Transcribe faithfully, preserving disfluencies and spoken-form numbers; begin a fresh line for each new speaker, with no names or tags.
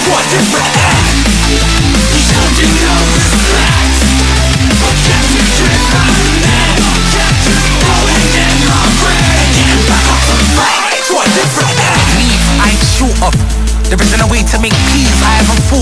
for different act. He showed you no respect, but kept you driven. Going in the ring, getting back up to fight for different act.
Leave, I ain't short of. There isn't a way to make peace